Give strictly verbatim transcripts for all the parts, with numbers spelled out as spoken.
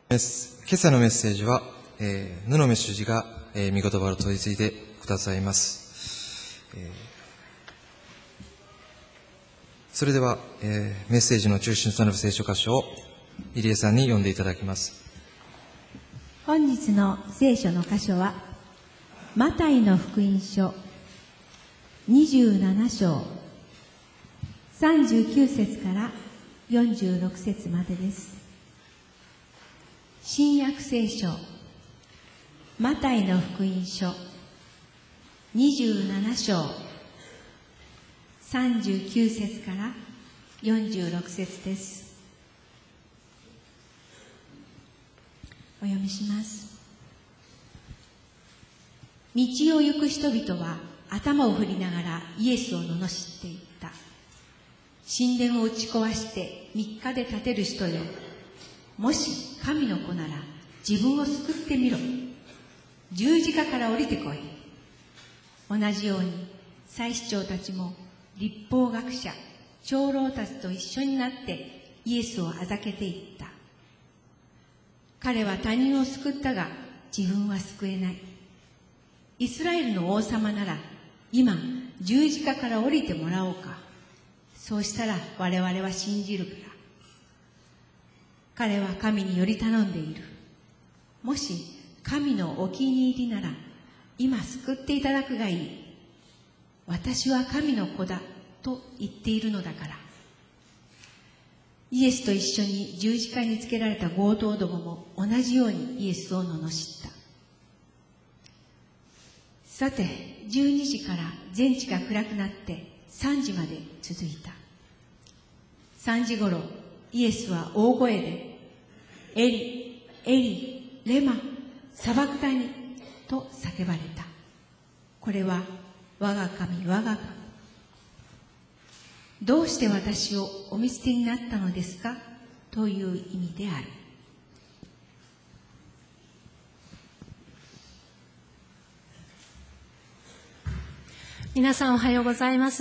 今朝のメッセージは、えー、布目主事が、えー、御言葉を取り次いでくださいます。えー、それでは、えー、メッセージの中心となる聖書箇所を入江さんに読んでいただきます。 本日の聖書の箇所はマタイの福音書にじゅうなな章さんじゅうきゅう節からよんじゅうろく節までです。新約聖書マタイの福音書にじゅうなな章さんじゅうきゅう節からよんじゅうろく節です。お読みします。道を行く人々は頭を振りながらイエスを罵っていった。神殿を打ち壊してみっかで建てる人よ、もし神の子なら自分を救ってみろ。十字架から降りてこい。同じように祭司長たちも律法学者、長老たちと一緒になってイエスをあざけていった。彼は他人を救ったが自分は救えない。イスラエルの王様なら今十字架から降りてもらおうか。そうしたら我々は信じるから。彼は神により頼んでいる。もし神のお気に入りなら今救っていただくがいい。私は神の子だと言っているのだから。イエスと一緒に十字架につけられた強盗どもも同じようにイエスを罵った。さて、じゅうにじから全地が暗くなってさんじまで続いた。さんじごろ、イエスは大声で、エリ、エリ、レマ、サバクタニと叫ばれた。これは、我が神、我が神。どうして私をお見捨てになったのですかという意味である。 皆さんおはようございます。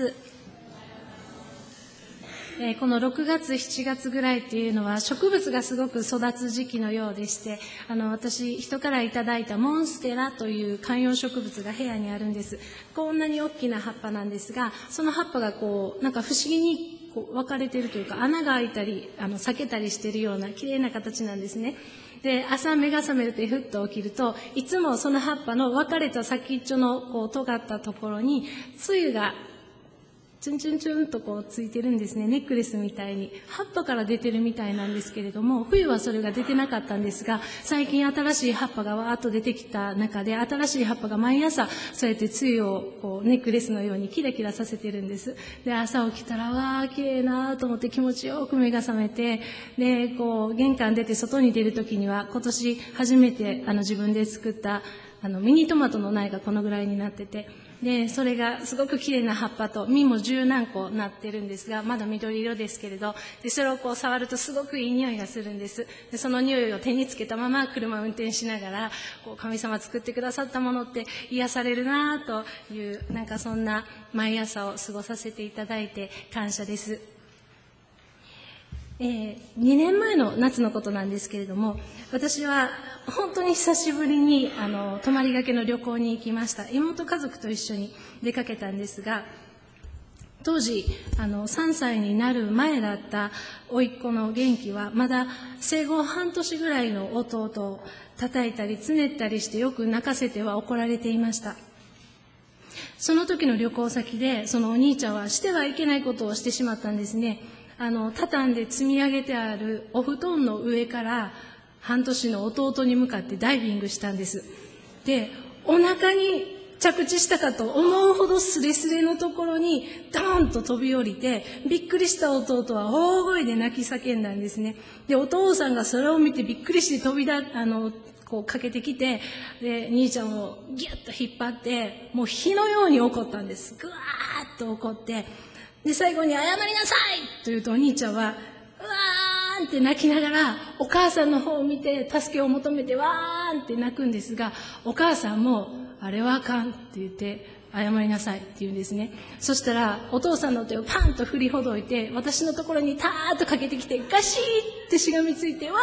えー、このろくがつ、しちがつぐらいっていうのは植物がすごく育つ時期のようでして、あの私人からいただいたモンステラという観葉植物が部屋にあるんです。こんなに大きな葉っぱなんですが、その葉っぱがこうなんか不思議にこう分かれているというか、穴が開いたりあの裂けたりしているような綺麗な形なんですね。で、朝目が覚めるとふっと起きると、いつもその葉っぱの分かれた先っちょのこう尖ったところに露がチュンチュンチュンとこうついてるんですね。ネックレスみたいに葉っぱから出てるみたいなんですけれども、冬はそれが出てなかったんですが、最近新しい葉っぱがわーっと出てきた中で、新しい葉っぱが毎朝そうやって露をこうネックレスのようにキラキラさせてるんです。で、朝起きたらわー綺麗なと思って気持ちよく目が覚めて、でこう玄関出て外に出るときには、今年初めてあの自分で作ったあのミニトマトの苗がこのぐらいになってて、でそれがすごく綺麗な葉っぱと実も十何個なってるんですが、まだ緑色ですけれど、でそれをこう触るとすごくいい匂いがするんです。でその匂いを手につけたまま車を運転しながら、こう神様作ってくださったものって癒されるなという、なんかそんな毎朝を過ごさせていただいて感謝です。えー、にねんまえの夏のことなんですけれども、私は本当に久しぶりにあの泊まりがけの旅行に行きました。妹家族と一緒に出かけたんですが、当時あのさんさいになる前だった甥っ子の元気は、まだ生後半年ぐらいの弟を叩いたりつねったりしてよく泣かせては怒られていました。その時の旅行先で、そのお兄ちゃんはしてはいけないことをしてしまったんですね。あの畳んで積み上げてあるお布団の上から半年の弟に向かってダイビングしたんです。で、お腹に着地したかと思うほどスレスレのところにドーンと飛び降りて、びっくりした弟は大声で泣き叫んだんですね。で、お父さんがそれを見てびっくりして飛びだあのこうかけてきて、で兄ちゃんをギュッと引っ張って、もう火のように怒ったんです。ぐわーっと怒って、で最後に謝りなさいと言うと、お兄ちゃんはうわーんって泣きながらお母さんの方を見て助けを求めてわーんって泣くんですが、お母さんもあれはあかんって言って謝りなさいって言うんですね。そしたらお父さんの手をパンと振りほどいて、私のところにターッとかけてきて、ガシーってしがみついてわ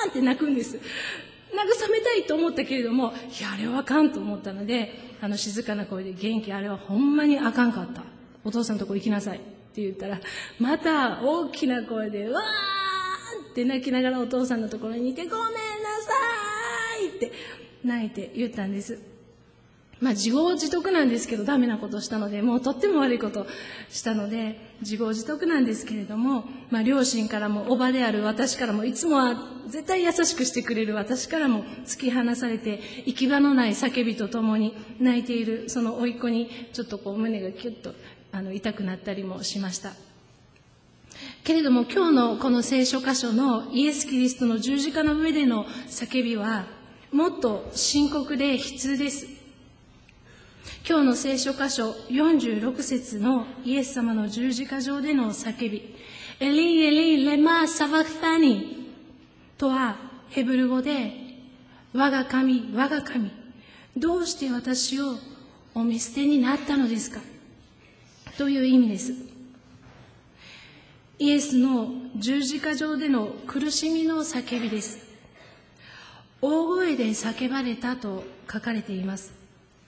ーンって泣くんです。慰めたいと思ったけれども、いや、あれはあかんと思ったので、あの静かな声で、元気、あれはほんまにあかんかった。お父さんのとこ行きなさいって言ったら、また大きな声で、わーって泣きながらお父さんのところにいて、ごめんなさいって泣いて言ったんです。まあ自業自得なんですけど、ダメなことしたので、もうとっても悪いことしたので、自業自得なんですけれども、まあ両親からも、おばである私からも、いつもは絶対優しくしてくれる私からも突き放されて、行き場のない叫びとともに泣いている、その甥っ子にちょっとこう胸がキュッとあの痛くなったりもしました。けれども今日のこの聖書箇所のイエス・キリストの十字架の上での叫びは、もっと深刻で悲痛です。今日の聖書箇所よんじゅうろく節のイエス様の十字架上での叫び、エリーエリーレマサバクタニとはヘブル語で、我が神、我が神、どうして私をお見捨てになったのですかという意味です。イエスの十字架上での苦しみの叫びです。大声で叫ばれたと書かれています。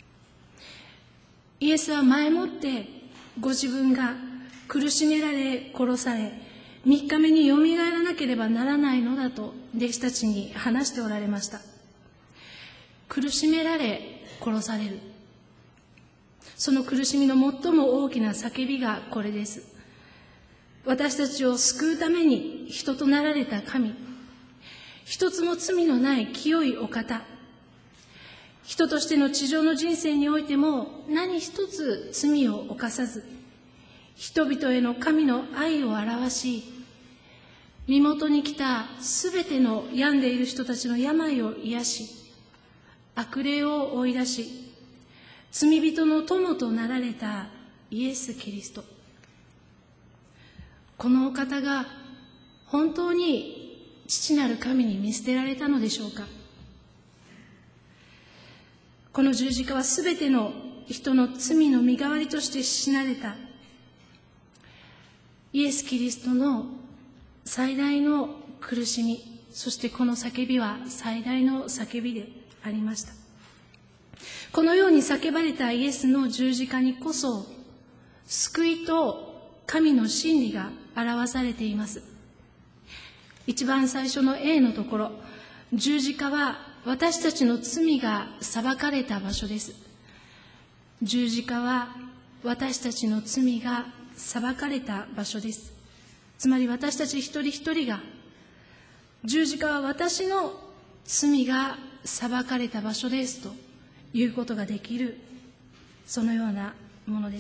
イエスは前もってご自分が苦しめられ殺され、三日目によみがえらなければならないのだと弟子たちに話しておられました。苦しめられ殺される。その苦しみの最も大きな叫びがこれです。私たちを救うために人となられた神、一つも罪のない清いお方、人としての地上の人生においても何一つ罪を犯さず、人々への神の愛を表し、身元に来たすべての病んでいる人たちの病を癒し、悪霊を追い出し、罪人の友となられたイエス・キリスト。このお方が本当に父なる神に見捨てられたのでしょうか。この十字架はすべての人の罪の身代わりとして死なれたイエス・キリストの最大の苦しみ、そしてこの叫びは最大の叫びでありました。このように叫ばれたイエスの十字架にこそ救いと神の真理が表されています。一番最初の A のところ、十字架は私たちの罪が裁かれた場所です。十字架は私たちの罪が裁かれた場所です。つまり私たち一人一人が、十字架は私の罪が裁かれた場所ですということができる、そのようなものです。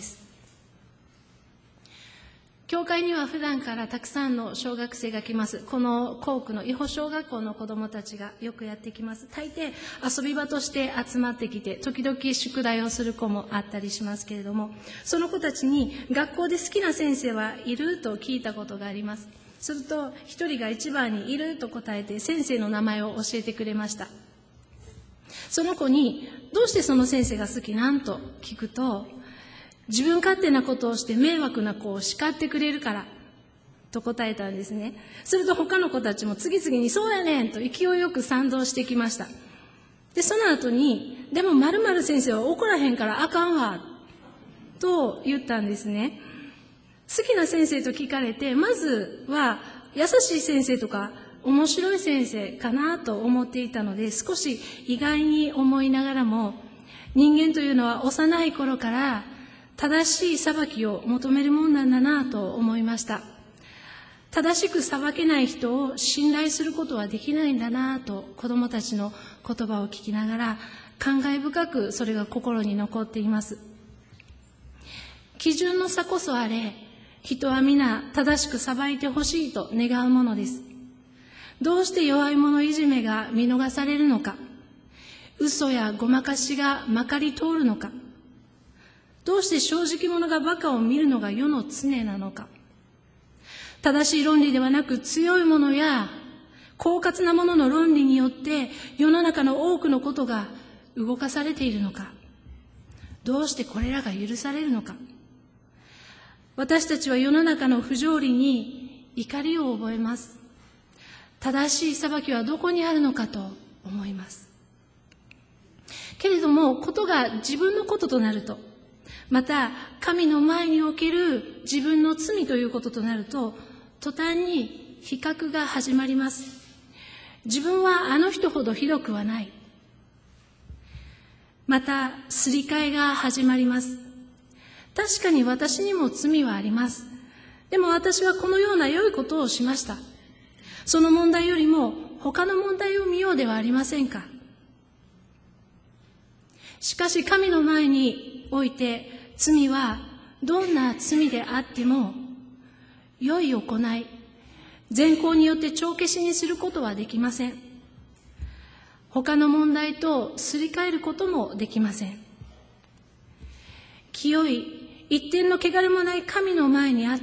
教会には普段からたくさんの小学生が来ます。この校区の伊保小学校の子どもたちがよくやってきます。大抵遊び場として集まってきて、時々宿題をする子もあったりしますけれども、その子たちに学校で好きな先生はいると聞いたことがあります。すると一人が一番にいると答えて先生の名前を教えてくれました。その子にどうしてその先生が好きなんと聞くと、自分勝手なことをして迷惑な子を叱ってくれるからと答えたんですね。すると他の子たちも次々にそうやねんと勢いよく賛同してきました。で、その後に、でも〇〇先生は怒らへんからあかんわと言ったんですね。好きな先生と聞かれて、まずは優しい先生とか面白い先生かなと思っていたので、少し意外に思いながらも、人間というのは幼い頃から正しい裁きを求めるもんなんだなと思いました。正しく裁けない人を信頼することはできないんだなと、子供たちの言葉を聞きながら感慨深くそれが心に残っています。基準の差こそあれ、人は皆正しく裁いてほしいと願うものです。どうして弱い者いじめが見逃されるのか、嘘やごまかしがまかり通るのか、どうして正直者が馬鹿を見るのが世の常なのか。正しい論理ではなく強い者や狡猾な者の論理によって世の中の多くのことが動かされているのか。どうしてこれらが許されるのか。私たちは世の中の不条理に怒りを覚えます。 正しい裁きはどこにあるのかと思います。けれども、ことが自分のこととなると、また神の前における自分の罪ということとなると、途端に比較が始まります。自分はあの人ほどひどくはない。また、すり替えが始まります。確かに私にも罪はあります。でも私はこのような良いことをしました。その問題よりも他の問題を見ようではありませんか。しかし神の前において、罪はどんな罪であっても、良い行い、善行によって帳消しにすることはできません。他の問題とすり替えることもできません。清い、一点の汚れもない神の前にあって、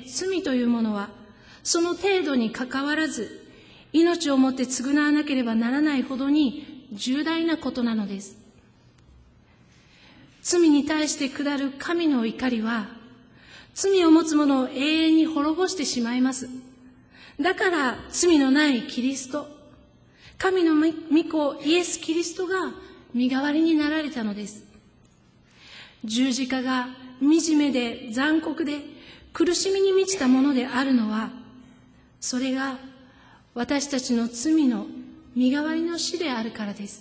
罪というものは、その程度にかかわらず、命をもって償わなければならないほどに重大なことなのです。罪に対して下る神の怒りは、罪を持つ者を永遠に滅ぼしてしまいます。だから罪のないキリスト、神の御子イエス・キリストが身代わりになられたのです。十字架が惨めで残酷で苦しみに満ちたものであるのは、それが私たちの罪の身代わりの死であるからです。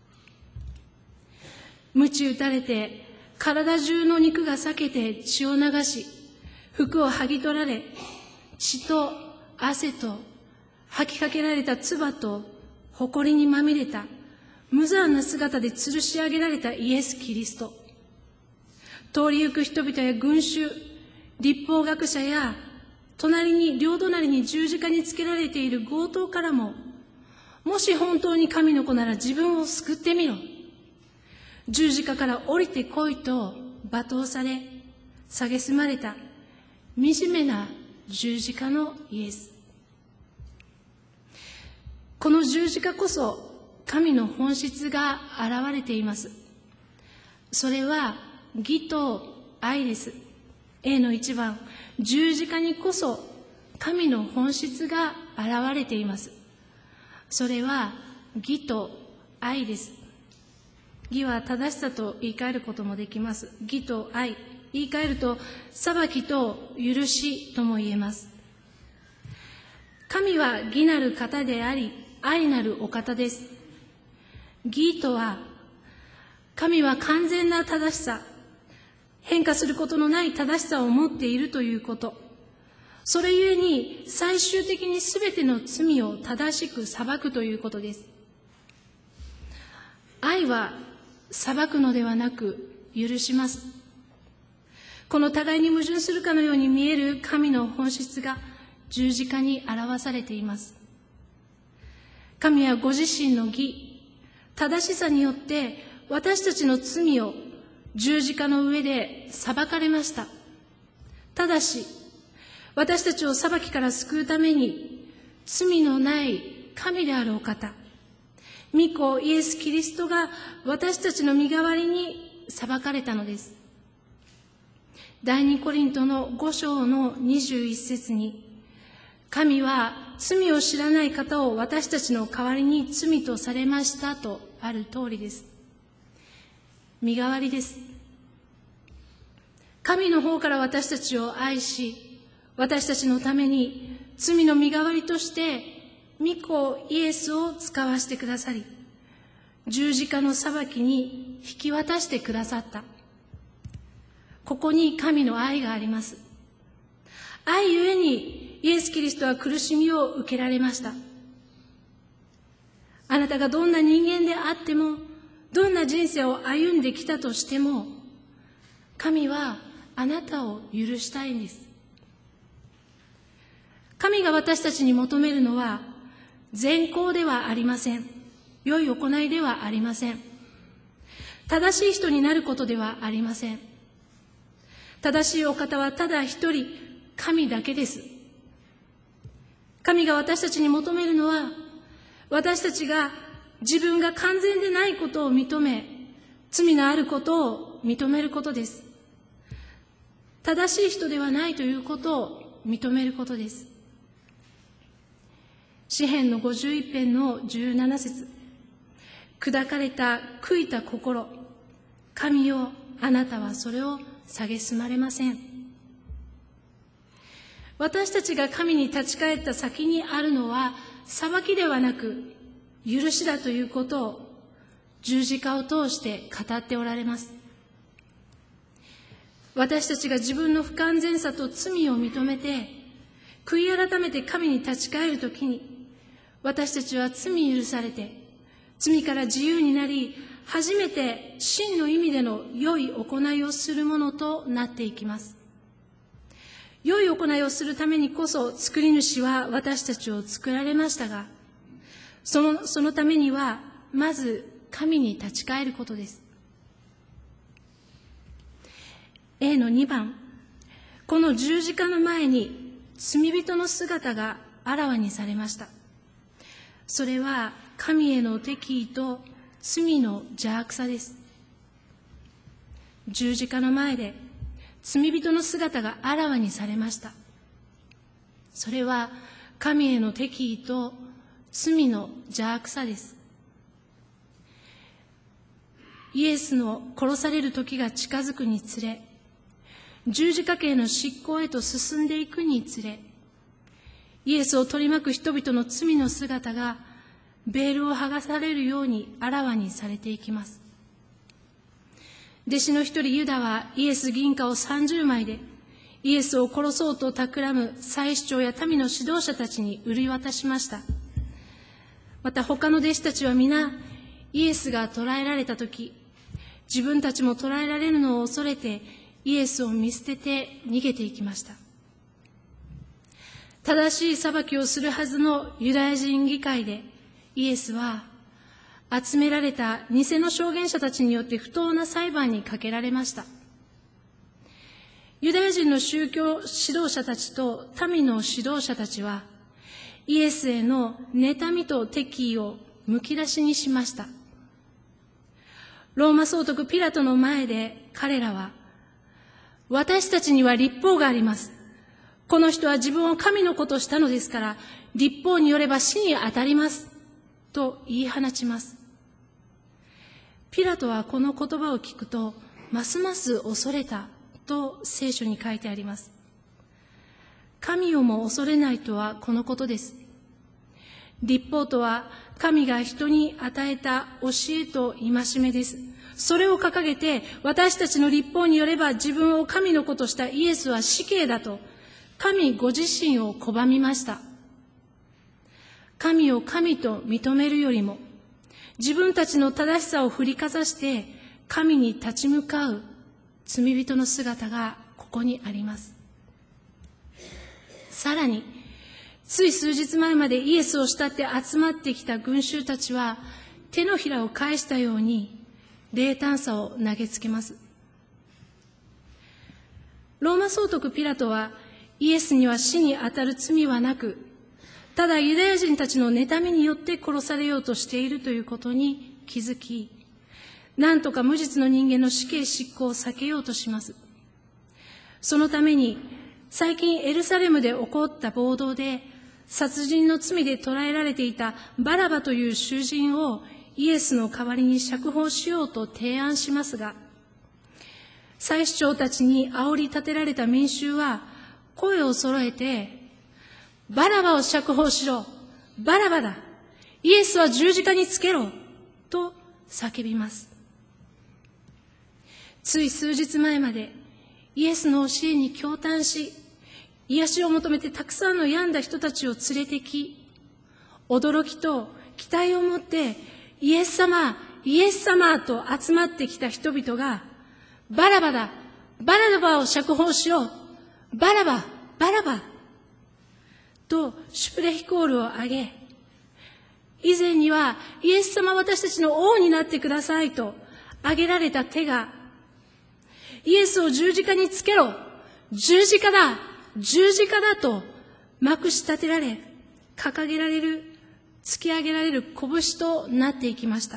鞭打たれて体中の肉が裂けて血を流し、服を剥ぎ取られ、血と汗と吐きかけられた唾と埃にまみれた無残な姿で吊るし上げられたイエス・キリスト。通り行く人々や群衆、律法学者や隣に両隣に十字架につけられている強盗からも、もし本当に神の子なら自分を救ってみろ、十字架から降りてこいと罵倒され、蔑まれた惨めな十字架のイエス。この十字架こそ神の本質が現れています。それは義と愛です。A の一番、十字架にこそ神の本質が現れています。それは義と愛です。義は正しさと言い換えることもできます。義と愛、言い換えると裁きと許しとも言えます。神は義なる方であり、愛なるお方です。義とは、神は完全な正しさ、変化することのない正しさを持っているということ。それゆえに最終的にすべての罪を正しく裁くということです。愛は裁くのではなく許します。この互いに矛盾するかのように見える神の本質が十字架に表されています。神はご自身の義、正しさによって私たちの罪を十字架の上で裁かれました。ただし、私たちを裁きから救うために、罪のない神であるお方、御子イエス・キリストが私たちの身代わりに裁かれたのです。第二コリントのご章のにじゅういち節に、神は罪を知らない方を私たちの代わりに罪とされましたとある通りです。身代わりです。神の方から私たちを愛し、私たちのために罪の身代わりとして御子イエスを使わしてくださり、十字架の裁きに引き渡してくださった。ここに神の愛があります。愛ゆえにイエス・キリストは苦しみを受けられました。あなたがどんな人間であっても、どんな人生を歩んできたとしても、神はあなたを許したいんです。神が私たちに求めるのは、善行ではありません。良い行いではありません。正しい人になることではありません。正しいお方はただ一人、神だけです。神が私たちに求めるのは、私たちが自分が完全でないことを認め、罪のあることを認めることです。正しい人ではないということを認めることです。 詩編のごじゅういち編のじゅうなな節。砕かれた悔いた心、神よ、あなたはそれを蔑まれません。私たちが神に立ち返った先にあるのは、裁きではなく許しだということを十字架を通して語っておられます。私たちが自分の不完全さと罪を認めて悔い改めて神に立ち返るときに、私たちは罪許されて罪から自由になり、初めて真の意味での良い行いをするものとなっていきます。良い行いをするためにこそ作り主は私たちを作られましたが、その、そのためにはまず神に立ち返ることです。A のにばん、この十字架の前に罪人の姿があらわにされました。それは神への敵意と罪の邪悪さです。十字架の前で罪人の姿があらわにされました。それは神への敵意と罪の邪悪さです。イエスの殺される時が近づくにつれ、十字架刑の執行へと進んでいくにつれ、イエスを取り巻く人々の罪の姿がベールを剥がされるようにあらわにされていきます。弟子の一人ユダはイエス銀貨をさんじゅうまいでイエスを殺そうと企む祭司長や民の指導者たちに売り渡しました。また他の弟子たちは皆イエスが捕らえられたとき、自分たちも捕らえられるのを恐れてイエスを見捨てて逃げていきました。正しい裁きをするはずのユダヤ人議会でイエスは集められた偽の証言者たちによって不当な裁判にかけられました。ユダヤ人の宗教指導者たちと民の指導者たちはイエスへの妬みと敵意をむき出しにしました。ローマ総督ピラトの前で彼らは、私たちには律法があります。この人は自分を神の子としたのですから、律法によれば死に当たります。と言い放ちます。ピラトはこの言葉を聞くと、ますます恐れたと聖書に書いてあります。神をも恐れないとはこのことです。律法とは神が人に与えた教えと戒めです。それを掲げて、私たちの律法によれば自分を神の子としたイエスは死刑だと、神ご自身を拒みました。神を神と認めるよりも、自分たちの正しさを振りかざして神に立ち向かう罪人の姿がここにあります。さらに、つい数日前までイエスを慕って集まってきた群衆たちは、手のひらを返したように冷淡さを投げつけます。ローマ総督ピラトは、イエスには死に当たる罪はなく、ただユダヤ人たちの妬みによって殺されようとしているということに気づき、なんとか無実の人間の死刑執行を避けようとします。そのために、最近エルサレムで起こった暴動で、殺人の罪で捕らえられていたバラバという囚人をイエスの代わりに釈放しようと提案しますが、祭司長たちに煽り立てられた民衆は声を揃えて、バラバを釈放しろ、バラバだ、イエスは十字架につけろ、と叫びます。つい数日前までイエスの教えに驚嘆し、癒しを求めてたくさんの病んだ人たちを連れてき、驚きと期待を持ってイエス様、イエス様と集まってきた人々が、バラバだ、バラバを釈放しろ、バラバ、バラバとシュプレヒコールを上げ、以前にはイエス様私たちの王になってくださいと上げられた手が、イエスを十字架につけろ、十字架だ、十字架だとまくし立てられ、掲げられる、突き上げられる拳となっていきました。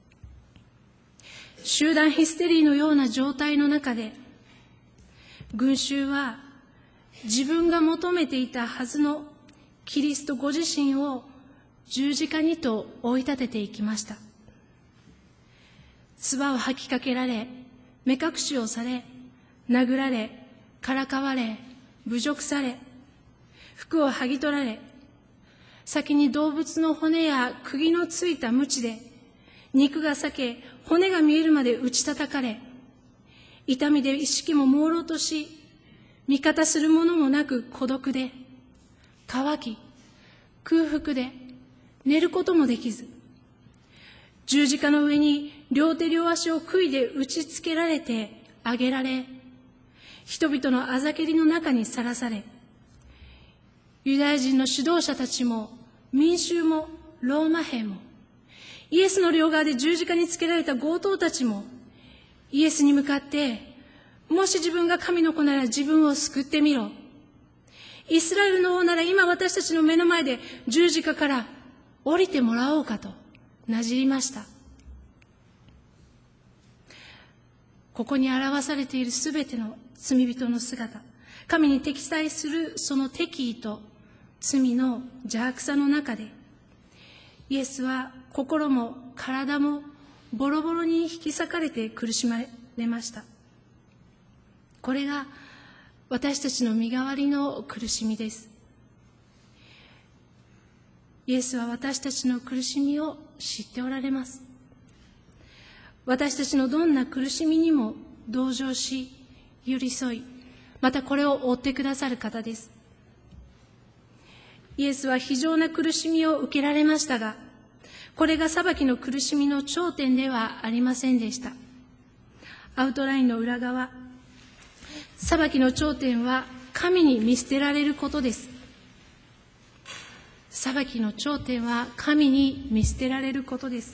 集団ヒステリーのような状態の中で、群衆は自分が求めていたはずのキリストご自身を十字架にと追い立てていきました。唾を吐きかけられ、目隠しをされ、殴られ、からかわれ、侮辱され、服を剥ぎ取られ、先に動物の骨や釘のついた鞭で、肉が裂け、骨が見えるまで打ち叩かれ、痛みで意識も朦朧とし、味方するものもなく孤独で、渇き、空腹で、寝ることもできず、十字架の上に両手両足を杭で打ちつけられて上げられ、人々のあざけりの中にさらされ、ユダヤ人の指導者たちも民衆もローマ兵も、イエスの両側で十字架につけられた強盗たちも、イエスに向かって、もし自分が神の子なら自分を救ってみろ。イスラエルの王なら今私たちの目の前で十字架から降りてもらおうかとなじりました。ここに表されているすべての罪人の姿、神に敵対するその敵意と罪の邪悪さの中で、イエスは心も体もボロボロに引き裂かれて苦しまれました。これが私たちの身代わりの苦しみです。イエスは私たちの苦しみを知っておられます。私たちのどんな苦しみにも同情し、寄り添い、またこれを追ってくださる方です。イエスは非常な苦しみを受けられましたが、これが裁きの苦しみの頂点ではありませんでした。アウトラインの裏側、裁きの頂点は神に見捨てられることです。裁きの頂点は神に見捨てられることです。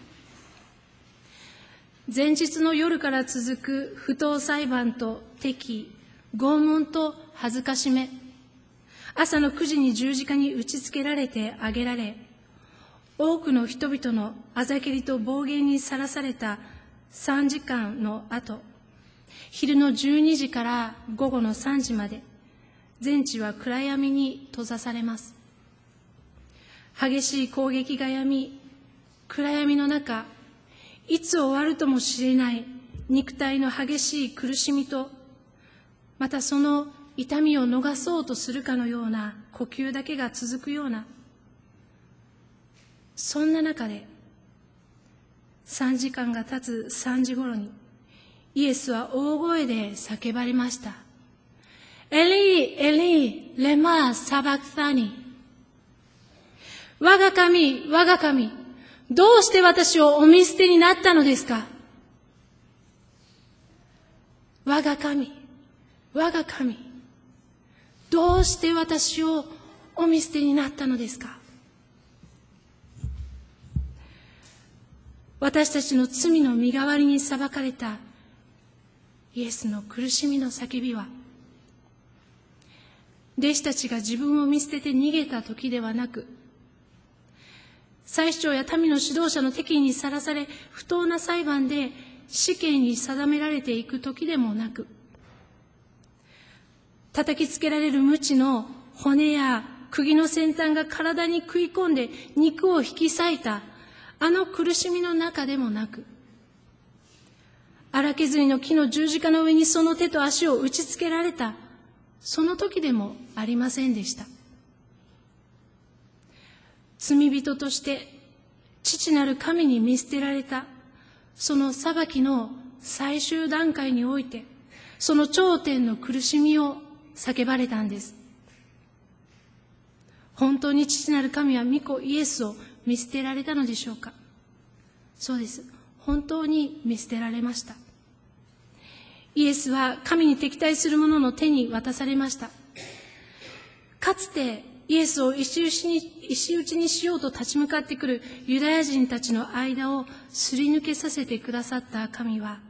前日の夜から続く不当裁判と敵意、拷問と恥ずかしめ、朝のくじに十字架に打ちつけられて挙げられ、多くの人々のあざけりと暴言にさらされたさんじかんの後、昼のじゅうにじから午後のさんじまで、全地は暗闇に閉ざされます。激しい攻撃がやみ、暗闇の中、いつ終わるともしれない肉体の激しい苦しみと、またその痛みを逃そうとするかのような呼吸だけが続くような、そんな中で、さんじかんが経つさんじ頃に、イエスは大声で叫ばれました。エリー、エリー、レマー、サバクサニ。我が神、我が神、どうして私をお見捨てになったのですか？我が神、我が神、どうして私をお見捨てになったのですか？私たちの罪の身代わりに裁かれたイエスの苦しみの叫びは、弟子たちが自分を見捨てて逃げた時ではなく、祭司長や民の指導者の敵意にさらされ、不当な裁判で死刑に定められていく時でもなく、叩きつけられる鞭の骨や釘の先端が体に食い込んで肉を引き裂いたあの苦しみの中でもなく、荒削りの木の十字架の上にその手と足を打ちつけられたその時でもありませんでした。罪人として父なる神に見捨てられたその裁きの最終段階において、その頂点の苦しみを叫ばれたんです。本当に父なる神は御子イエスを見捨てられたのでしょうか？そうです。本当に見捨てられました。イエスは神に敵対する者の手に渡されました。かつてイエスを石打ちに、石打ちにしようと立ち向かってくるユダヤ人たちの間をすり抜けさせてくださった神は、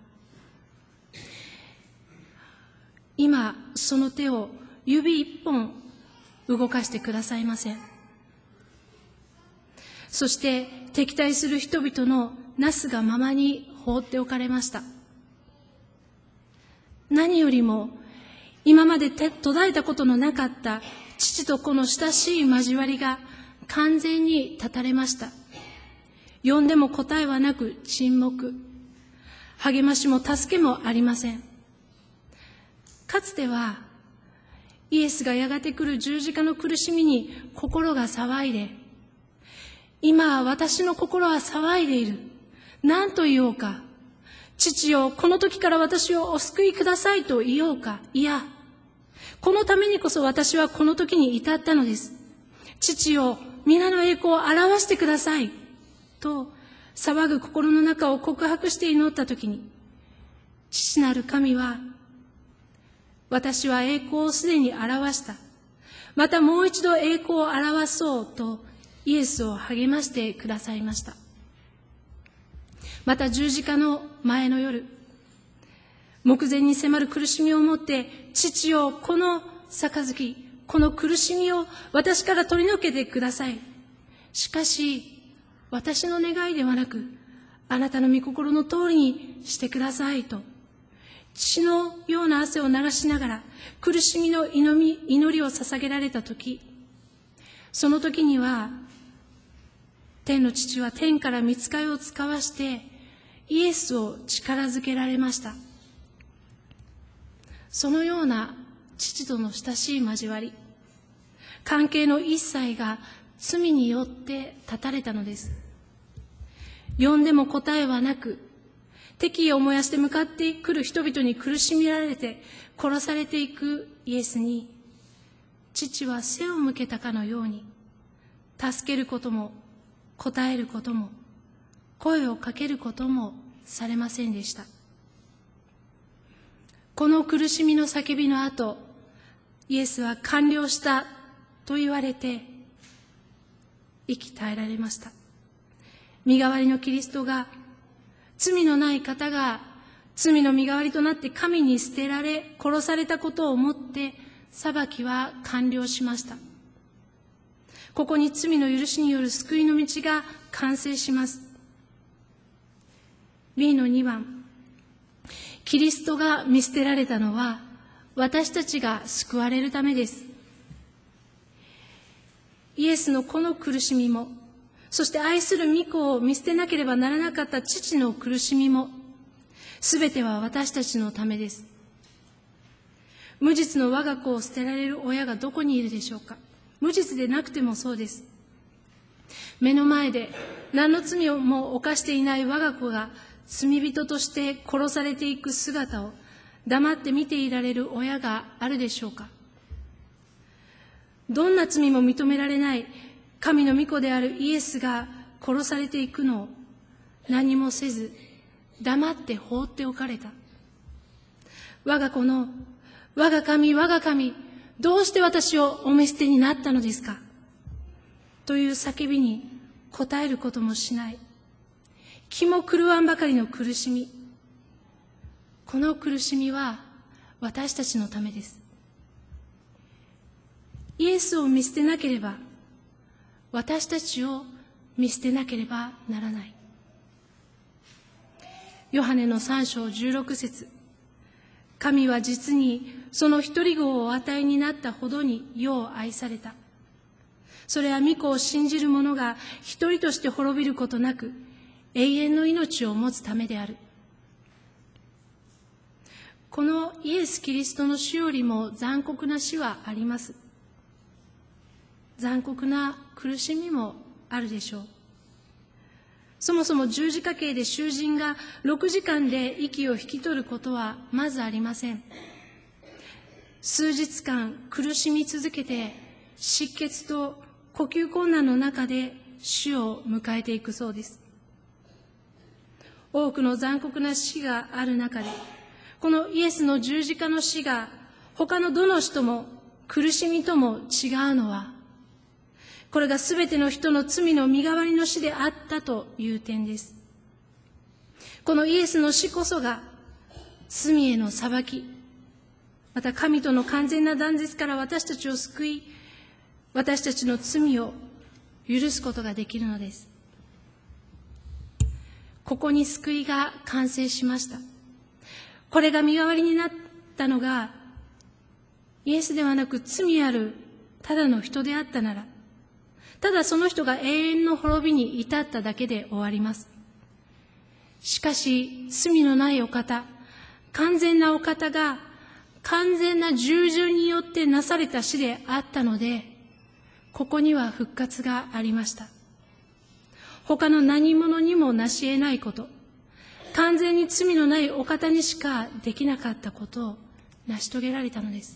今その手を指一本動かしてくださいません。そして敵対する人々のなすがままに放っておかれました。何よりも今まで途絶えたことのなかった父と子の親しい交わりが完全に断たれました。呼んでも答えはなく沈黙。励ましも助けもありません。かつてはイエスがやがて来る十字架の苦しみに心が騒いで、今は私の心は騒いでいる。何と言おうか。父よ、この時から私をお救いくださいと言おうか。いや、このためにこそ私はこの時に至ったのです。父よ、皆の栄光を表してください。と騒ぐ心の中を告白して祈った時に、父なる神は、私は栄光をすでに表した。またもう一度栄光を表そうとイエスを励ましてくださいました。また十字架の前の夜、目前に迫る苦しみをもって、父よ、この杯、この苦しみを私から取り除けてください。しかし、私の願いではなく、あなたの御心の通りにしてくださいと、血のような汗を流しながら、苦しみの祈り、祈りを捧げられたとき、その時には、天の父は天から御使いを使わして、イエスを力づけられました。そのような父との親しい交わり、関係の一切が罪によって断たれたのです。呼んでも答えはなく、敵意を燃やして向かってくる人々に苦しめられて殺されていくイエスに、父は背を向けたかのように、助けることも答えることも声をかけることもされませんでした。この苦しみの叫びの後、イエスは完了したと言われて息絶えられました。身代わりのキリストが、罪のない方が罪の身代わりとなって神に捨てられ殺されたことをもって裁きは完了しました。ここに罪の許しによる救いの道が完成します。 ビー のにばん、キリストが見捨てられたのは私たちが救われるためです。イエスのこの苦しみも、そして愛する御子を見捨てなければならなかった父の苦しみも、すべては私たちのためです。無実の我が子を捨てられる親がどこにいるでしょうか。無実でなくてもそうです。目の前で何の罪も犯していない我が子が罪人として殺されていく姿を黙って見ていられる親があるでしょうか。どんな罪も認められない神の御子であるイエスが殺されていくのを何もせず黙って放っておかれた。我が子の、我が神、我が神、どうして私をお見捨てになったのですかという叫びに答えることもしない、気も狂わんばかりの苦しみ。この苦しみは私たちのためです。イエスを見捨てなければ、私たちを見捨てなければならない。ヨハネのさん章じゅうろく節、神は実にその一人子をお与えになったほどに世を愛された。それは御子を信じる者が一人として滅びることなく永遠の命を持つためである。このイエス・キリストの死よりも残酷な死はあります。残酷な苦しみもあるでしょう。そもそも十字架刑で囚人がろくじかんで息を引き取ることはまずありません。数日間苦しみ続けて失血と呼吸困難の中で死を迎えていくそうです。多くの残酷な死がある中で、このイエスの十字架の死が他のどの死とも苦しみとも違うのは、これがすべての人の罪の身代わりの死であったという点です。このイエスの死こそが罪への裁き、また神との完全な断絶から私たちを救い、私たちの罪を許すことができるのです。ここに救いが完成しました。これが身代わりになったのが、イエスではなく罪あるただの人であったなら、ただその人が永遠の滅びに至っただけで終わります。しかし、罪のないお方、完全なお方が完全な従順によってなされた死であったので、ここには復活がありました。他の何者にもなし得ないこと、完全に罪のないお方にしかできなかったことを成し遂げられたのです。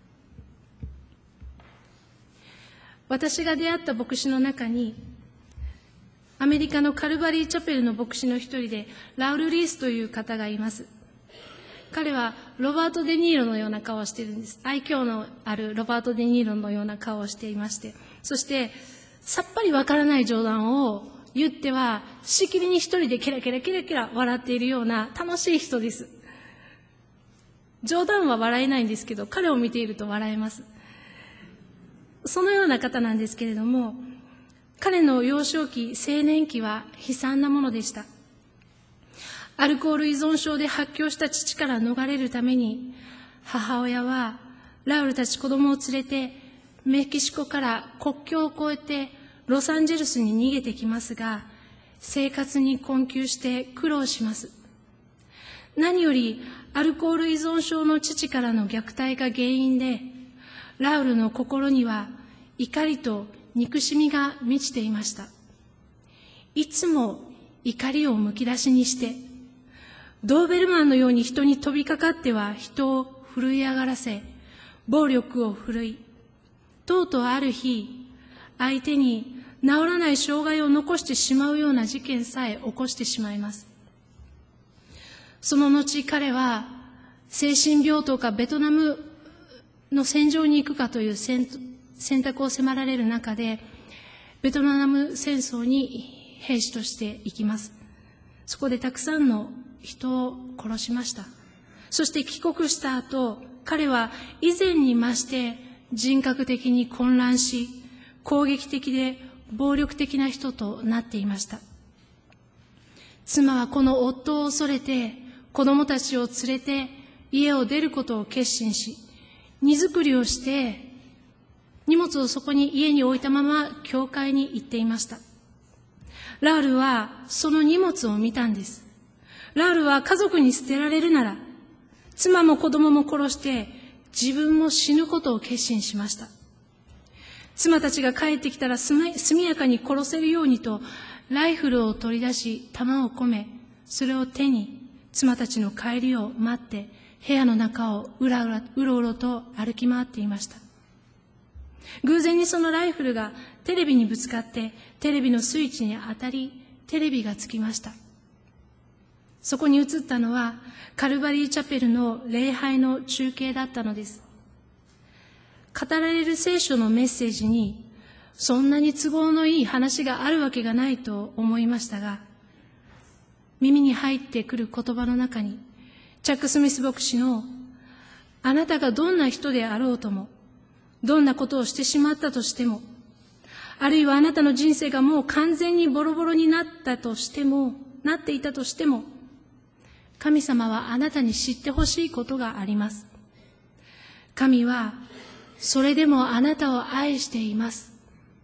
私が出会った牧師の中に、アメリカのカルバリーチャペルの牧師の一人で、ラウル・リースという方がいます。彼はロバート・デ・ニーロのような顔をしているんです。愛嬌のあるロバート・デ・ニーロのような顔をしていまして、そしてさっぱりわからない冗談を言っては、しきりに一人でケラケラケラケラ笑っているような楽しい人です。冗談は笑えないんですけど、彼を見ていると笑えます。そのような方なんですけれども、彼の幼少期、青年期は悲惨なものでした。アルコール依存症で発狂した父から逃れるために、母親はラウルたち子供を連れてメキシコから国境を越えてロサンゼルスに逃げてきますが、生活に困窮して苦労します。何よりアルコール依存症の父からの虐待が原因で、ラウルの心には怒りと憎しみが満ちていました。いつも怒りをむき出しにして、ドーベルマンのように人に飛びかかっては人を震い上がらせ、暴力を振るい、とうとうある日、相手に治らない障害を残してしまうような事件さえ起こしてしまいます。その後彼は精神病棟かベトナムの戦場に行くかという選択を迫られる中で、ベトナム戦争に兵士として行きます。そこでたくさんの人を殺しました。そして帰国した後、彼は以前に増して人格的に混乱し、攻撃的で暴力的な人となっていました。妻はこの夫を恐れて、子供たちを連れて家を出ることを決心し、荷造りをして荷物をそこに家に置いたまま教会に行っていました。ラウルはその荷物を見たんです。ラウルは家族に捨てられるなら、妻も子供も殺して自分も死ぬことを決心しました。妻たちが帰ってきたら速やかに殺せるようにとライフルを取り出し弾を込め、それを手に妻たちの帰りを待って部屋の中をうらうらうろうろと歩き回っていました。偶然にそのライフルがテレビにぶつかってテレビのスイッチに当たり、テレビがつきました。そこに映ったのはカルバリーチャペルの礼拝の中継だったのです。語られる聖書のメッセージにそんなに都合のいい話があるわけがないと思いましたが、耳に入ってくる言葉の中にチャック・スミス牧師のあなたがどんな人であろうとも、どんなことをしてしまったとしても、あるいはあなたの人生がもう完全にボロボロになったとしても、なっていたとしても、神様はあなたに知ってほしいことがあります。神はそれでもあなたを愛しています。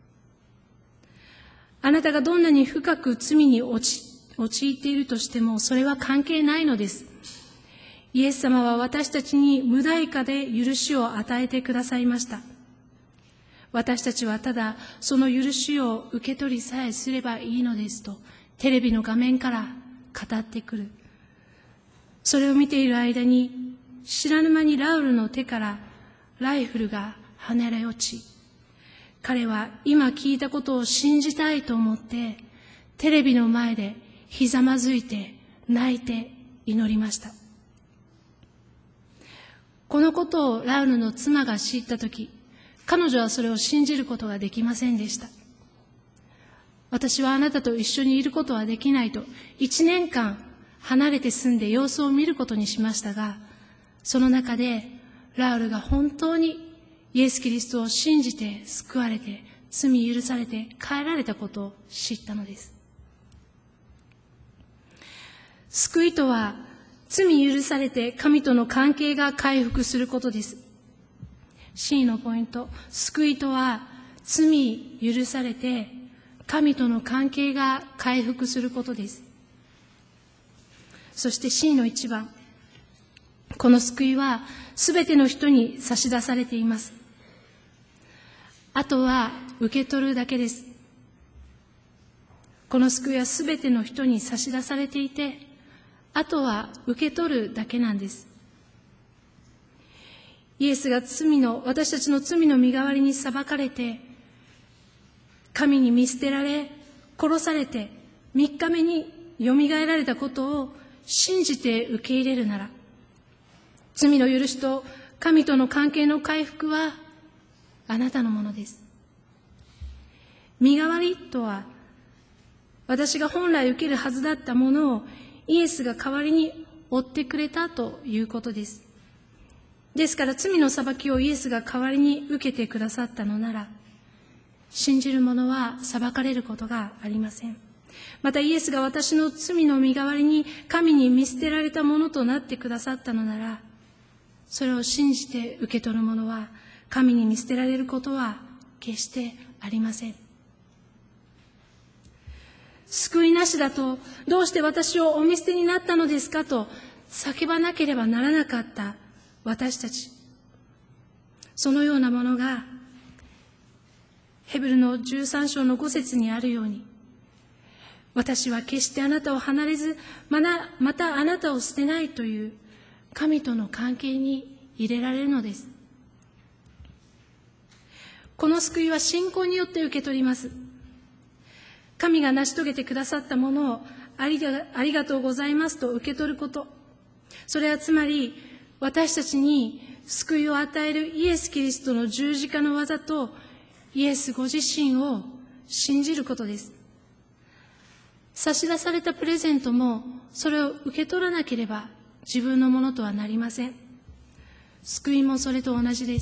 あなたがどんなに深く罪に落ち、陥っているとしても、それは関係ないのです。イエス様は私たちに無代価で許しを与えてくださいました。私たちはただその許しを受け取りさえすればいいのですと、テレビの画面から語ってくる。それを見ている間に、知らぬ間にラウルの手からライフルが跳ね落ち、彼は今聞いたことを信じたいと思って、テレビの前でひざまずいて泣いて祈りました。このことをラウルの妻が知ったとき、彼女はそれを信じることができませんでした。私はあなたと一緒にいることはできないと、一年間離れて住んで様子を見ることにしましたが、その中でラウルが本当にイエス・キリストを信じて救われて、罪許されて帰られたことを知ったのです。救いとは、罪許されて神との関係が回復することです。 真のポイント、救いとは罪許されて神との関係が回復することです。そして真の一番、この救いはすべての人に差し出されています。あとは受け取るだけです。この救いはすべての人に差し出されていて、あとは受け取るだけなんです。イエスが罪の、私たちの罪の身代わりに裁かれて、神に見捨てられ、殺されて、三日目によみがえられたことを信じて受け入れるなら、罪の許しと神との関係の回復はあなたのものです。身代わりとは、私が本来受けるはずだったものをイエスが代わりに負ってくれたということです。ですから罪の裁きをイエスが代わりに受けてくださったのなら、信じる者は裁かれることがありません。またイエスが私の罪の身代わりに神に見捨てられたものとなってくださったのなら、それを信じて受け取る者は神に見捨てられることは決してありません。救いなしだと、どうして私をお見捨てになったのですかと叫ばなければならなかった私たち。そのようなものが、ヘブルのじゅうさん章のご節にあるように、私は決してあなたを離れず、また、またあなたを捨てないという神との関係に入れられるのです。この救いは信仰によって受け取ります。神が成し遂げてくださったものをありが、ありがとうございますと受け取ること。それはつまり、私たちに救いを与えるイエス・キリストの十字架の技とイエスご自身を信じることです。差し出されたプレゼントもそれを受け取らなければ自分のものとはなりません。救いもそれと同じです。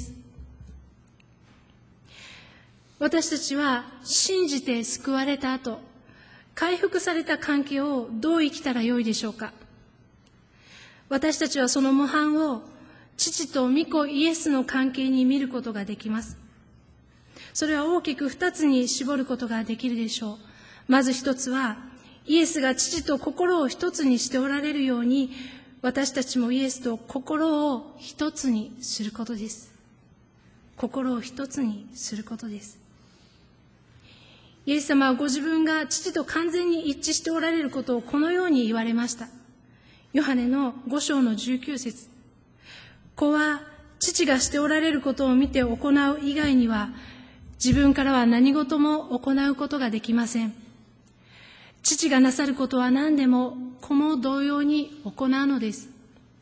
私たちは信じて救われた後、回復された関係をどう生きたらよいでしょうか。私たちはその模範を父と御子イエスの関係に見ることができます。それは大きく二つに絞ることができるでしょう。まず一つは、イエスが父と心を一つにしておられるように、私たちもイエスと心を一つにすることです。心を一つにすることです。イエス様はご自分が父と完全に一致しておられることをこのように言われました。ヨハネのご章のじゅうきゅう節。子は父がしておられることを見て行う以外には、自分からは何事も行うことができません。父がなさることは何でも子も同様に行うのです。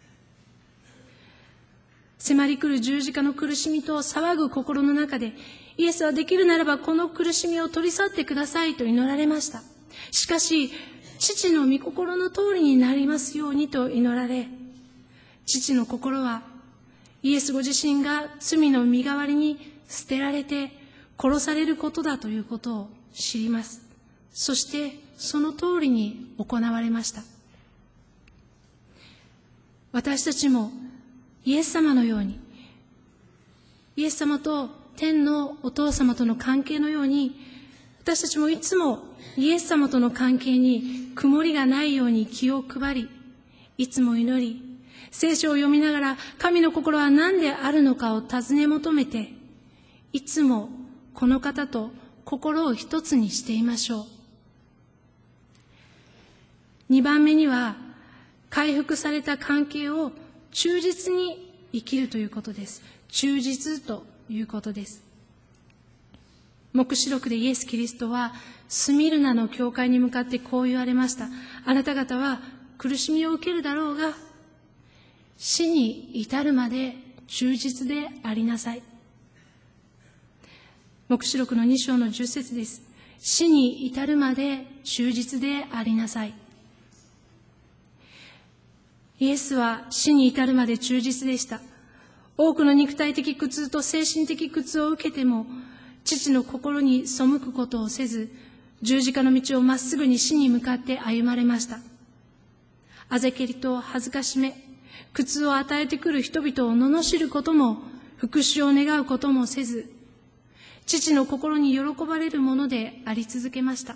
迫り来る十字架の苦しみと騒ぐ心の中で、イエスはできるならばこの苦しみを取り去ってくださいと祈られました。しかし、父の御心の通りになりますようにと祈られ、父の心はイエスご自身が罪の身代わりに捨てられて殺されることだということを知ります。そしてその通りに行われました。私たちもイエス様のように、イエス様と天のお父様との関係のように、私たちもいつもイエス様との関係に曇りがないように気を配り、いつも祈り、聖書を読みながら神の心は何であるのかを尋ね求めて、いつもこの方と心を一つにしていましょう。二番目には、回復された関係を忠実に生きるということです。忠実ということです。黙示録でイエス・キリストはスミルナの教会に向かってこう言われました。あなた方は苦しみを受けるだろうが、死に至るまで忠実でありなさい。黙示録のに章のじゅっ節です。死に至るまで忠実でありなさい。イエスは死に至るまで忠実でした。多くの肉体的苦痛と精神的苦痛を受けても、父の心に背くことをせず、十字架の道をまっすぐに死に向かって歩まれました。あぜけりと恥ずかしめ、苦痛を与えてくる人々を罵ることも復讐を願うこともせず、父の心に喜ばれるものであり続けました。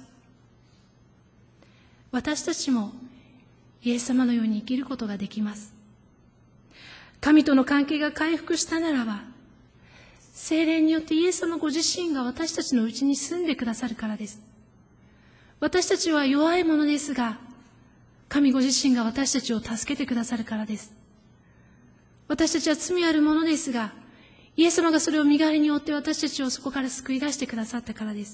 私たちもイエス様のように生きることができます。神との関係が回復したならば、聖霊によってイエス様ご自身が私たちのうちに住んでくださるからです。私たちは弱いものですが、神ご自身が私たちを助けてくださるからです。私たちは罪あるものですが、イエス様がそれを身代わりに負って私たちをそこから救い出してくださったからです。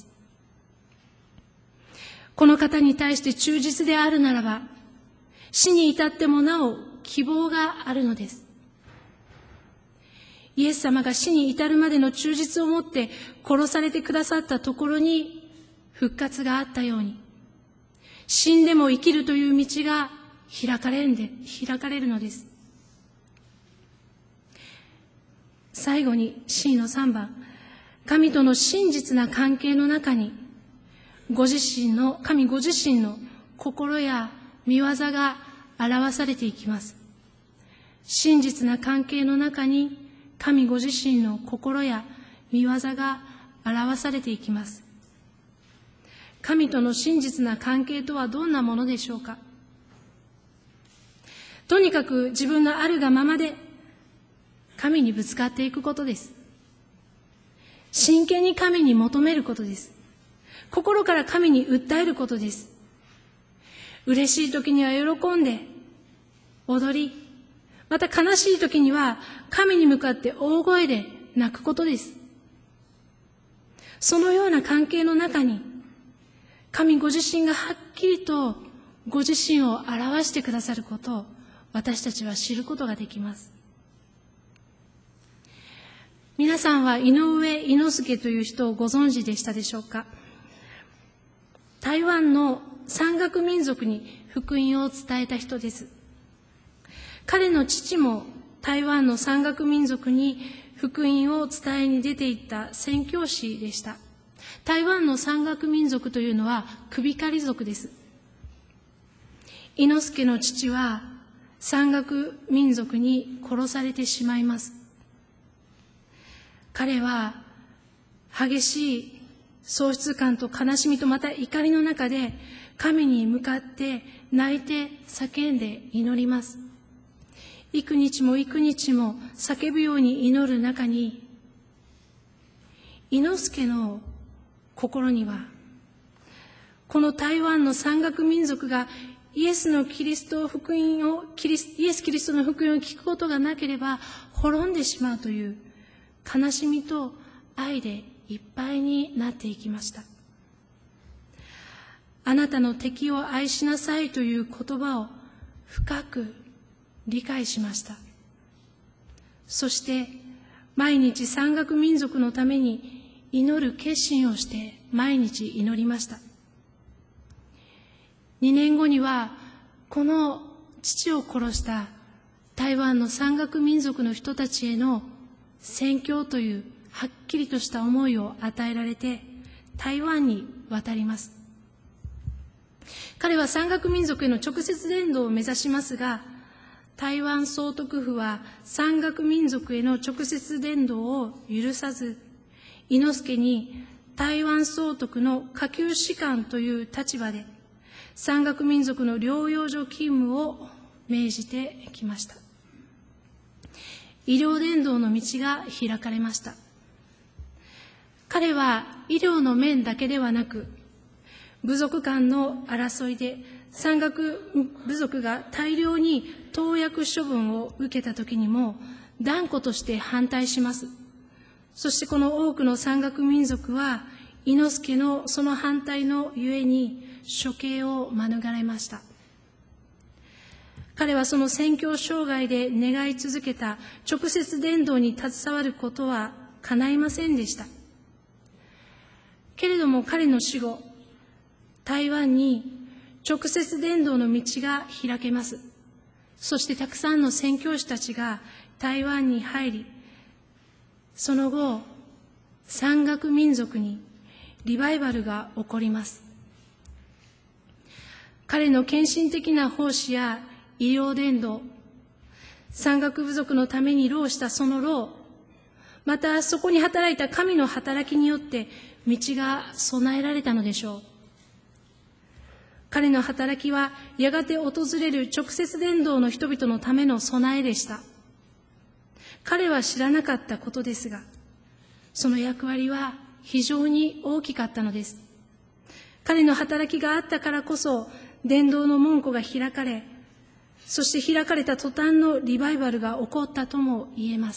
この方に対して忠実であるならば、死に至ってもなお希望があるのです。イエス様が死に至るまでの忠実をもって殺されてくださったところに復活があったように、死んでも生きるという道が開かれるんで、開かれるのです。最後に シー のさんばん、神との真実な関係の中に、ご自身の、神ご自身の心や見業が表されていきます。真実な関係の中に、神ご自身の心や見業が表されていきます。神との真実な関係とはどんなものでしょうか。とにかく自分のあるがままで神にぶつかっていくことです。真剣に神に求めることです。心から神に訴えることです。嬉しい時には喜んで踊り、また悲しい時には神に向かって大声で泣くことです。そのような関係の中に、神ご自身がはっきりとご自身を表してくださることを私たちは知ることができます。皆さんは井上猪之助という人をご存知でしたでしょうか。台湾の山岳民族に福音を伝えた人です。彼の父も台湾の山岳民族に福音を伝えに出ていった宣教師でした。台湾の山岳民族というのは首狩り族です。猪之助の父は山岳民族に殺されてしまいます。彼は激しい喪失感と悲しみとまた怒りの中で神に向かって泣いて叫んで祈ります。幾日も幾日も叫ぶように祈る中に、猪之助の心には、この台湾の山岳民族がイエスのキリスト福音を、キリスイエス・キリストの福音を聞くことがなければ滅んでしまうという悲しみと愛でいっぱいになっていきました。あなたの敵を愛しなさいという言葉を深く理解しました。そして毎日山岳民族のために祈る決心をして毎日祈りました。にねんごにはこの父を殺した台湾の山岳民族の人たちへの宣教というはっきりとした思いを与えられて台湾に渡ります。彼は山岳民族への直接伝道を目指しますが、台湾総督府は山岳民族への直接伝道を許さず、猪之助に台湾総督の下級士官という立場で山岳民族の療養所勤務を命じてきました。医療伝道の道が開かれました。彼は医療の面だけではなく、部族間の争いで山岳部族が大量に投薬処分を受けた時にも断固として反対します。そしてこの多くの山岳民族は猪之助のその反対のゆえに処刑を免れました。彼はその宣教生涯で願い続けた直接伝道に携わることは叶いませんでした。けれども彼の死後、台湾に直接伝道の道が開けます。そしてたくさんの宣教師たちが台湾に入り、その後、山岳民族にリバイバルが起こります。彼の献身的な奉仕や医療伝道、山岳部族のために労したその労、 またそこに働いた神の働きによって道が備えられたのでしょう。彼の働きはやがて訪れる直接伝道の人々のための備えでした。彼は知らなかったことですが、その役割は非常に大きかったのです。彼の働きがあったからこそ、伝道の門戸が開かれ、そして開かれた途端のリバイバルが起こったとも言えます。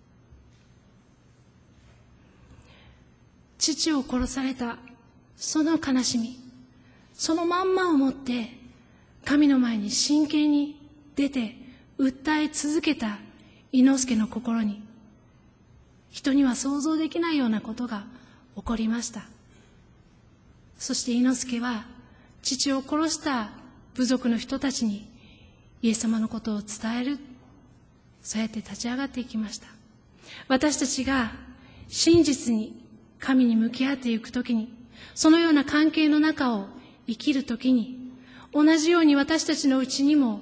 父を殺されたその悲しみ、そのまんまをもって神の前に真剣に出て訴え続けた伊之助の心に、人には想像できないようなことが起こりました。そして伊之助は父を殺した部族の人たちにイエス様のことを伝える、そうやって立ち上がっていきました。私たちが真実に神に向き合っていくときに、そのような関係の中を生きるときに、同じように私たちのうちにも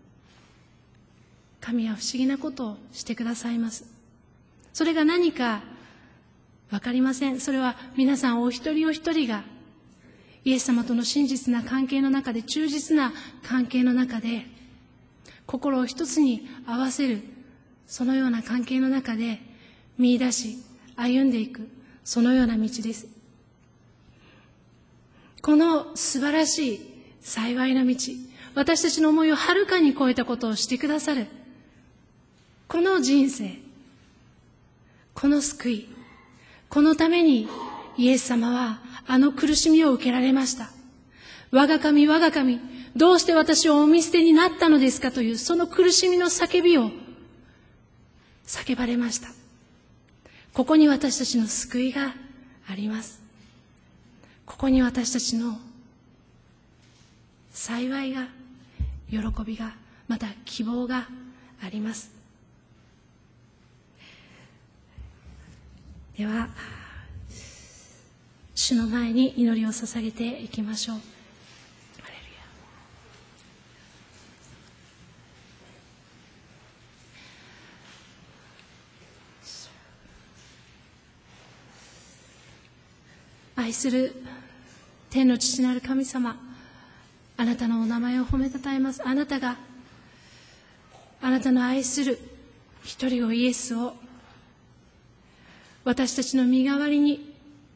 神は不思議なことをしてくださいます。それが何かわかりません。それは皆さんお一人お一人がイエス様との真実な関係の中で、忠実な関係の中で心を一つに合わせる、そのような関係の中で見出し歩んでいく、そのような道です。この素晴らしい幸いな道、私たちの思いをはるかに超えたことをしてくださるこの人生、この救い、このためにイエス様はあの苦しみを受けられました。我が神、我が神、どうして私をお見捨てになったのですかという、その苦しみの叫びを叫ばれました。ここに私たちの救いがあります。ここに私たちの幸いが、喜びが、また希望があります。では、主の前に祈りを捧げていきましょう。愛する天の父なる神様、あなたのお名前を褒めたたえます。あなたが、あなたの愛する一人をイエスを私たちの身代わりに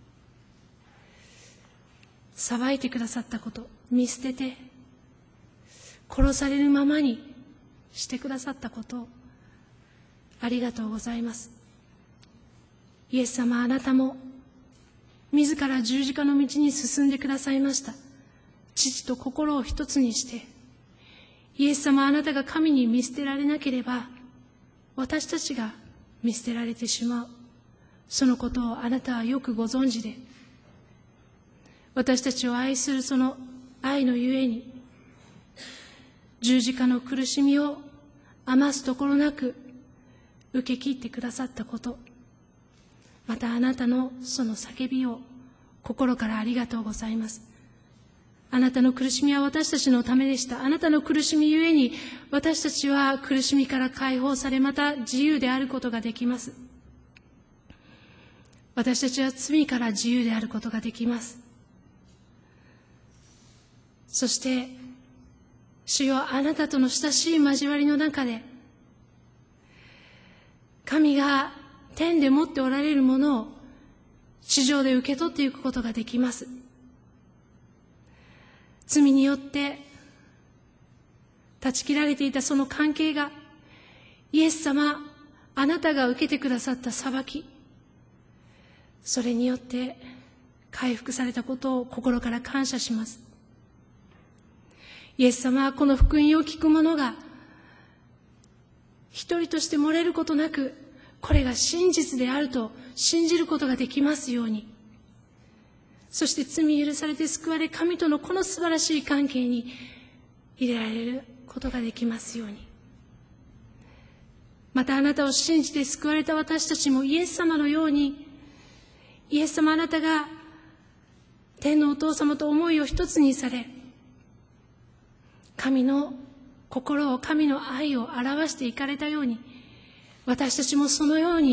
裁いてくださったこと、見捨てて殺されるままにしてくださったこと、ありがとうございます。イエス様、あなたも自ら十字架の道に進んでくださいました。父と心を一つにして、イエス様、あなたが神に見捨てられなければ私たちが見捨てられてしまう、そのことをあなたはよくご存知で、私たちを愛するその愛のゆえに十字架の苦しみを余すところなく受け切ってくださったこと、またあなたのその叫びを心からありがとうございます。あなたの苦しみは私たちのためでした。あなたの苦しみゆえに私たちは苦しみから解放され、また自由であることができます。私たちは罪から自由であることができます。そして主よ、あなたとの親しい交わりの中で、神が天で持っておられるものを地上で受け取っていくことができます。罪によって断ち切られていたその関係が、イエス様、あなたが受けてくださった裁き、それによって回復されたことを心から感謝します。イエス様はこの福音を聞く者が一人として漏れることなく、これが真実であると信じることができますように、そして罪許されて救われ、神とのこの素晴らしい関係に入れられることができますように。またあなたを信じて救われた私たちもイエス様のように、イエス様、あなたが天のお父様と思いを一つにされ、神の心を、神の愛を表していかれたように、私たちもそのように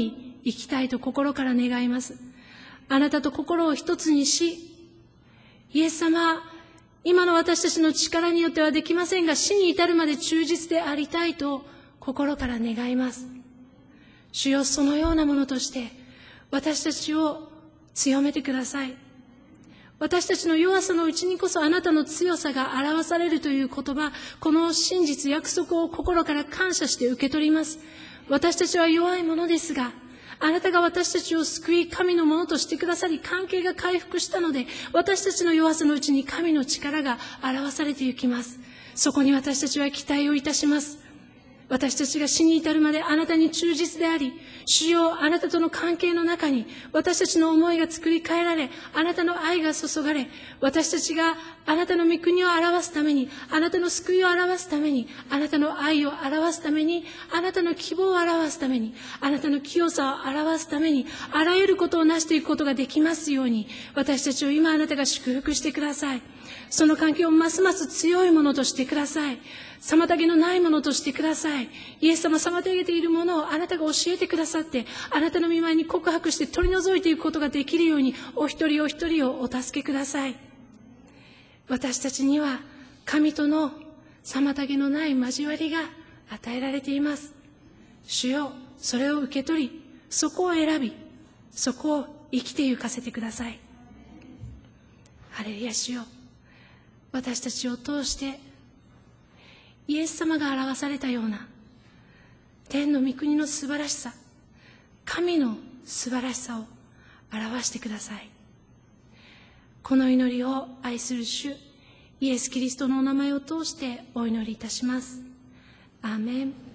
生きたいと心から願います。あなたと心を一つにし、イエス様、今の私たちの力によってはできませんが、死に至るまで忠実でありたいと心から願います。主よ、そのようなものとして私たちを強めてください。私たちの弱さのうちにこそあなたの強さが表されるという言葉、この真実、約束を心から感謝して受け取ります。私たちは弱いものですが、あなたが私たちを救い、神のものとしてくださり、関係が回復したので、私たちの弱さのうちに神の力が表されていきます。そこに私たちは期待をいたします。私たちが死に至るまであなたに忠実であり、主よ、あなたとの関係の中に私たちの思いが作り変えられ、あなたの愛が注がれ、私たちがあなたの御国を表すために、あなたの救いを表すために、あなたの愛を表すために、あなたの希望を表すために、あなたの清さを表すために、あらゆることを成していくことができますように、私たちを今あなたが祝福してください。その関係をますます強いものとしてください。妨げのないものとしてください。イエス様、妨げているものをあなたが教えてくださって、あなたの御前に告白して取り除いていくことができるように、お一人お一人をお助けください。私たちには神との妨げのない交わりが与えられています。主よ、それを受け取り、そこを選び、そこを生きて行かせてください。ハレルヤ、主よ、私たちを通してイエス様が表されたような天の御国の素晴らしさ、神の素晴らしさを表してください。この祈りを愛する主イエス・キリストのお名前を通してお祈りいたします。アーメン。